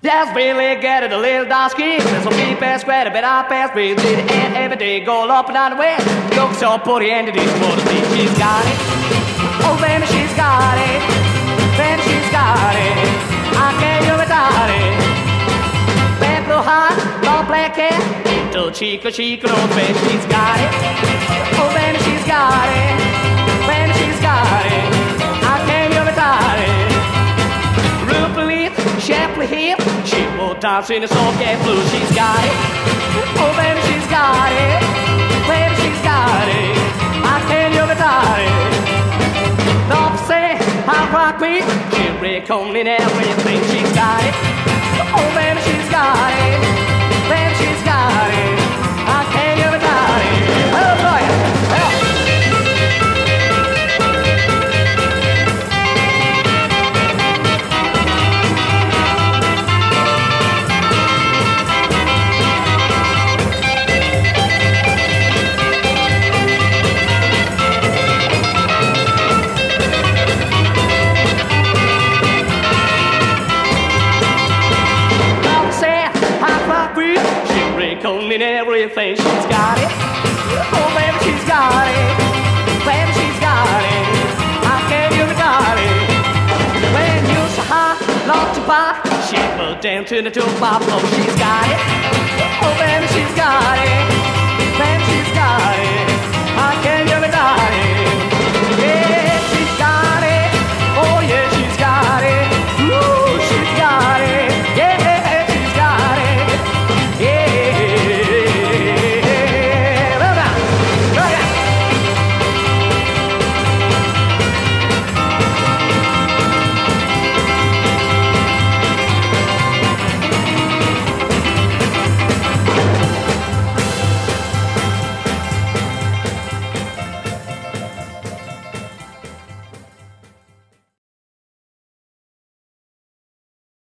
Yes, really get it, a little dark skin. There's some people spread a bit up past me. Did it and every day go up and down the way. Look so pretty and it is what it is. She's got it. Oh, baby, she's got it. Baby, she's got it. I can't do without it. Bad blue heart, long black hair. Little chica, no baby, she's got it. Oh, baby, she's got it. Baby, she's got it. I can't do without it. Rupert, Shapley hip. She will dance in the soul cat blues. She's got it. Oh, baby, she's got it. Baby, she's got it. I can't do without it. Don't say how rock me. She reckoned in everything. She's got it. Oh, baby, she's got it. Baby, she's got it. I can't do without it. Oh, boy. Oh. In everything, she's got it. Oh, baby, she's got it. Baby, she's got it. I can't do without it. When you're so hot, not to buy, she will dance to the two-pop. Oh, she's got it. Oh, baby, she's got it. Baby, she's got it. I can't do